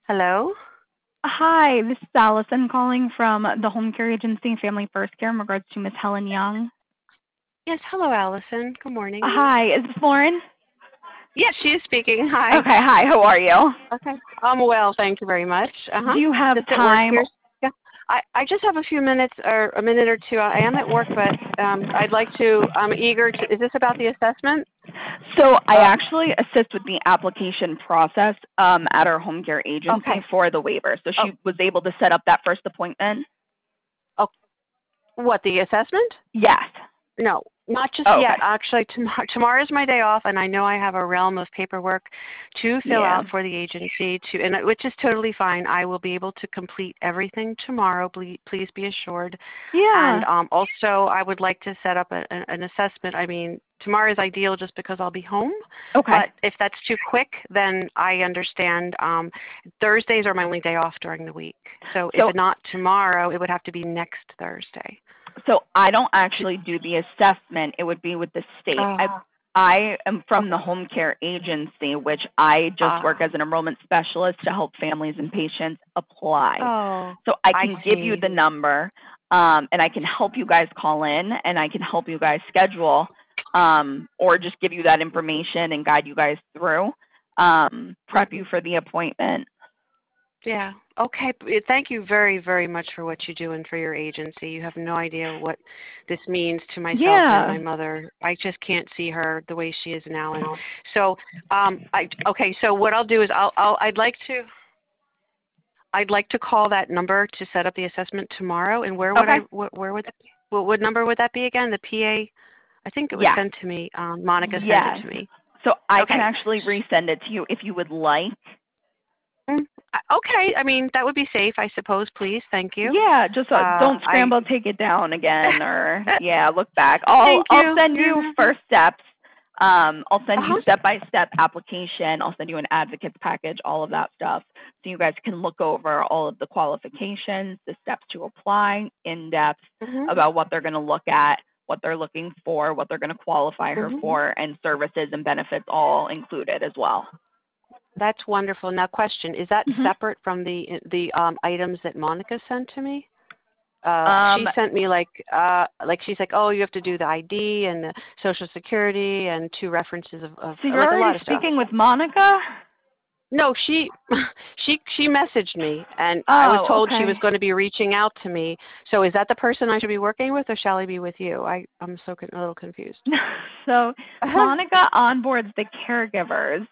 Hello? Hi, this is Allison calling from the Home Care Agency Family First Care in regards to Miss Helen Young. Yes, hello, Allison. Good morning. Hi, is this Lauren? Yes, she is speaking. Hi. Okay, hi, how are you? Okay. I'm well, thank you very much. Do you have Just at work time? here. Yeah. I just have a few minutes or a minute or two. I am at work, but I'd like to, I'm eager to, is this about the assessment? So I Uh, actually assist with the application process at our home care agency okay. for the waiver. So Oh, she was able to set up that first appointment? oh, what, the assessment? Yes. No, not just Oh, yet. okay. Actually, tomorrow is my day off, and I know I have a realm of paperwork to fill Yeah. out for the agency, which is totally fine. I will be able to complete everything tomorrow. Please be assured. And Yeah. also, I would like to set up an assessment. I mean, tomorrow is ideal just because I'll be home. Okay. But if that's too quick, then I understand. Thursdays are my only day off during the week. So So if not tomorrow, it would have to be next Thursday. So I don't actually do the assessment. It would be with the state. Oh, I am from the okay. home care agency, which I just work as an enrollment specialist to help families and patients apply. Oh, So I I can give you see. the number, and I can help you guys call in, and I can help you guys schedule, or just give you that information and guide you guys through, prep Hmm. you for the appointment. Yeah. Okay. Thank you very, very much for what you do and for your agency. You have no idea what this means to myself and Yeah. my mother. I just can't see her the way she is now. And so, okay. So what I'll do is I'd like to call that number to set up the assessment tomorrow. And where would Okay. where would that be? What number would that be again? The PA? I think it was Yes. sent to me. Monica sent it Yes. to me. So I can Okay. actually resend it to you if you would like. Okay. I mean, that would be safe, I suppose. Please. Thank you. Yeah, just don't I scramble, take it down again, or yeah, look back. I'll Thank I'll you. send you first steps. I'll send you Uh-huh. step by step application. I'll send you an advocates package, all of that stuff, so you guys can look over all of the qualifications, the steps to apply in depth Mhm. about what they're going to look at, what they're looking for, what they're going to qualify her Mhm. for, and services and benefits all included as well. That's wonderful. Now, question: is that hmm separate from the items that Monica sent to me? Um, She sent me like she's like, oh, you have to do the ID and the Social Security and two references of so you're like a already lot of stuff. speaking with Monica? No, she messaged me, and I was Oh, told she was okay. going to be reaching out to me. So is that the person I should be working with, or shall I be with you? I'm a little confused. So Monica onboards the caregivers.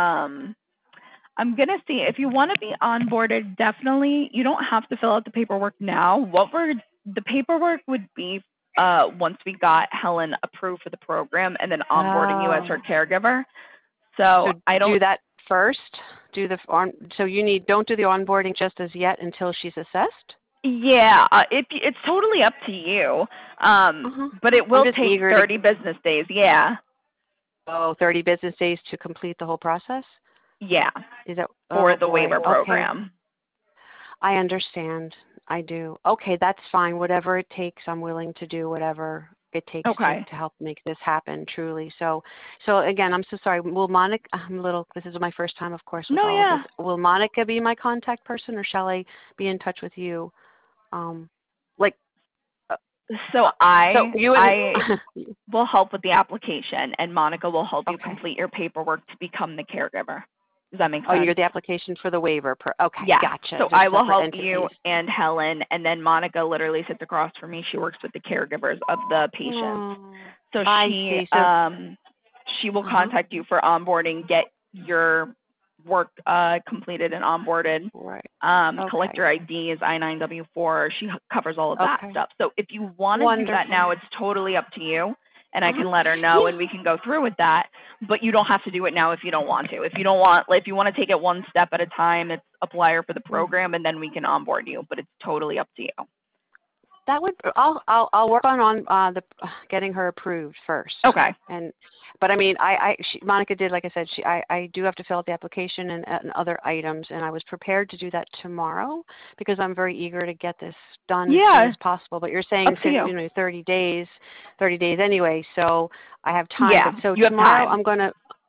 I'm gonna see if you want to be onboarded. Definitely, you don't have to fill out the paperwork now. The paperwork would be once we got Helen approved for the program and then onboarding you as her Oh. caregiver. So So I don't. do that first. Do the on. So don't do the onboarding just as yet until she's assessed. Yeah, it's totally up to you. Uh huh. But it I'm will just take eager to 30 business days. Yeah, 30 business days to complete the whole process. yeah, Is that? for Oh the boy. waiver Okay. program. I understand. I do. Okay, that's fine. Whatever it takes, I'm willing to do whatever it takes to Okay. help make this happen. Truly. So again, I'm so sorry. Will Monica? I'm a little. This is my first time, of course, with No, all of this. yeah. Will Monica be my contact person, or shall I be in touch with you? Um, like. Uh, So so you and I will help with the application, and Monica will help you okay. complete your paperwork to become the caregiver. Does that make Oh, sense? you're the application for the waiver. Okay, Yes. gotcha. So They're I will separate help you entities. and Helen, and then Monica literally sits across from me. She works with the caregivers of the patients. Oh, So I see. So, she will uh-huh. contact you for onboarding, get your work completed and onboarded, Right. collect Okay. your IDs, I-9W4. She covers all of that Okay. stuff. So if you want to do that Wonderful. now, it's totally up to you, and I Uh-huh. can let her know, Yeah. and we can go through with that. But you don't have to do it now if you don't want to. If you don't want, like, if you want to take it one step at a time, it's apply her for the Mm. program, and then we can onboard you. But it's totally up to you. That would I'll work on the getting her approved first. Okay. And but I mean Monica did, like I said, I do have to fill out the application and other items, and I was prepared to do that tomorrow because I'm very eager to get this done as soon Yeah, as possible. But you're up saying to you. 30 days anyway, so I have time. Yeah, But so you have tomorrow time.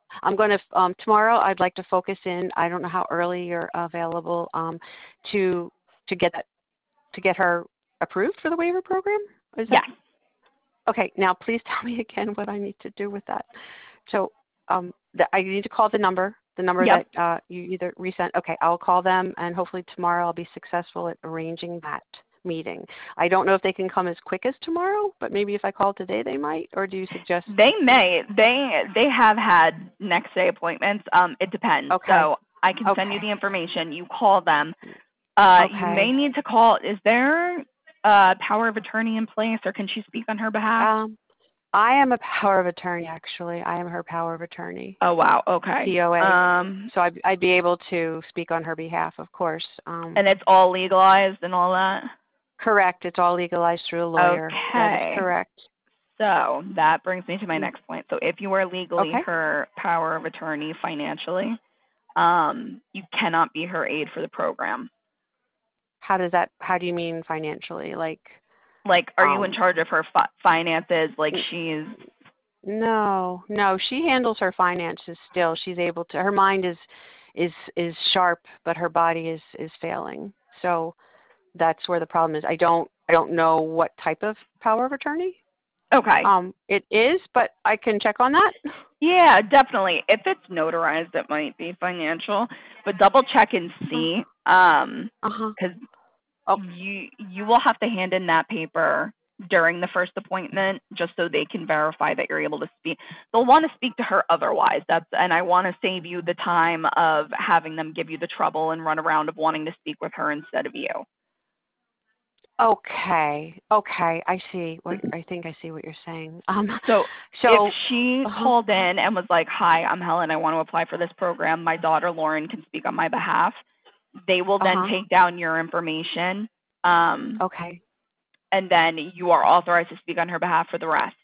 I'm going to tomorrow. I'd like to focus in. I don't know how early you're available to get that to get her approved for the waiver program. Is that Yes. okay? Now, please tell me again what I need to do with that. So, I need to call the number Yep. that you either resent. Okay, I'll call them, and hopefully tomorrow I'll be successful at arranging that meeting. I don't know if they can come as quick as tomorrow, but maybe if I call today, they might. Or do you suggest? They may. They have had next day appointments. It depends. Okay. So I can send you Okay. the information. You call them. You may Okay. need to call. Is there a power of attorney in place, or can she speak on her behalf? I am a power of attorney, actually. I am her power of attorney, Oh wow. Okay. POA. So I'd be able to speak on her behalf, of course. And it's all legalized and all that. Correct. It's all legalized through a lawyer. That is Okay. correct. So that brings me to my next point. So if you are legally Okay. her power of attorney financially, you cannot be her aide for the program. How do you mean financially? Like are you in charge of her finances? Like she's. No, she handles her finances still. She's able to, her mind is sharp, but her body is failing. So that's where the problem is. I don't know what type of power of attorney. Okay. It is, but I can check on that. Yeah, definitely. If it's notarized, it might be financial, but double check and see. Because you will have to hand in that paper during the first appointment, just so they can verify that you're able to speak. They'll want to speak to her otherwise. And I want to save you the time of having them give you the trouble and run around of wanting to speak with her instead of you. Okay. I see. I think I see what you're saying. So if she called in and was like, "Hi, I'm Helen. I want to apply for this program. My daughter Lauren can speak on my behalf." They will then take down your information. Okay. And then you are authorized to speak on her behalf for the rest.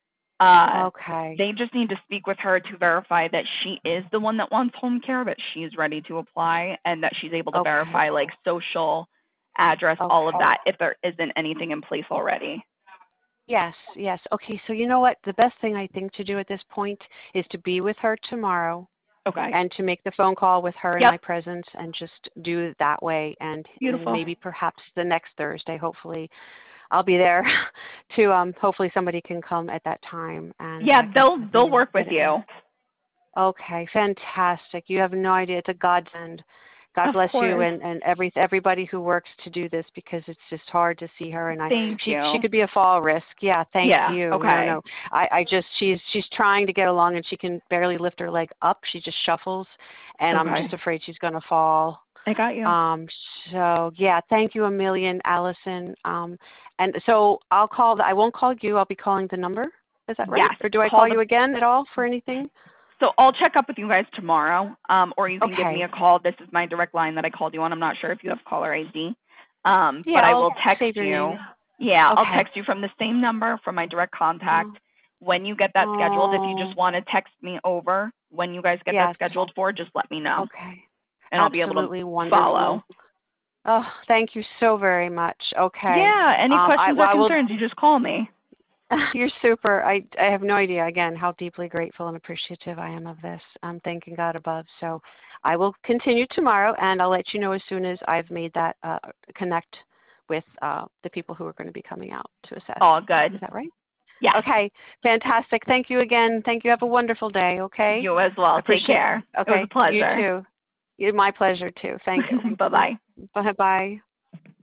Okay. They just need to speak with her to verify that she is the one that wants home care, that she's ready to apply, and that she's able to verify like social, address, all of that, if there isn't anything in place already. Yes. Okay, so you know what? The best thing I think to do at this point is to be with her tomorrow. Okay. And to make the phone call with her in my presence and just do it that way. And maybe perhaps the next Thursday, hopefully, I'll be there to hopefully somebody can come at that time. And yeah, they'll work with you. Okay, fantastic. You have no idea. It's a godsend. God bless you and everybody who works to do this, because it's just hard to see her, and she could be a fall risk. Yeah, thank you. Okay. No. I just she's trying to get along, and she can barely lift her leg up. She just shuffles, and I'm just afraid she's going to fall. I got you. So yeah, thank you a million, Allison. And so I'll call. I won't call you. I'll be calling the number. Is that right? Yes. Or do I call you again at all for anything? So I'll check up with you guys tomorrow, or you can give me a call. This is my direct line that I called you on. I'm not sure if you have caller ID, but I will text you. Yeah, I'll text you from the same number from my direct contact. When you get that scheduled, if you just want to text me over when you guys get that scheduled for, just let me know. Okay. And I'll be able to follow. Oh, thank you so very much. Okay. Yeah, any questions or concerns, you just call me. You're super. I have no idea, again, how deeply grateful and appreciative I am of this. I'm thanking God above. So I will continue tomorrow, and I'll let you know as soon as I've made that connect with the people who are going to be coming out to assess. All good. Is that right? Yeah. Okay. Fantastic. Thank you again. Thank you. Have a wonderful day, okay? You as well. Take care. Okay. It was a pleasure. You too. My pleasure, too. Thank you. Bye-bye. Bye-bye.